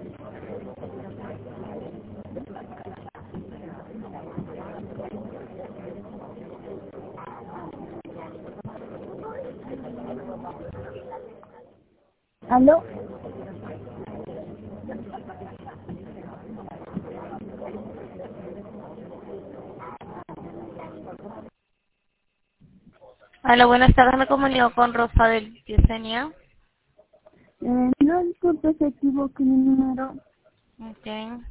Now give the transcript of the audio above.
¿Aló? Hola, buenas tardes. Me comunico con Rosa del Yesenia. No, disculpe, se equivocó mi número. Okay.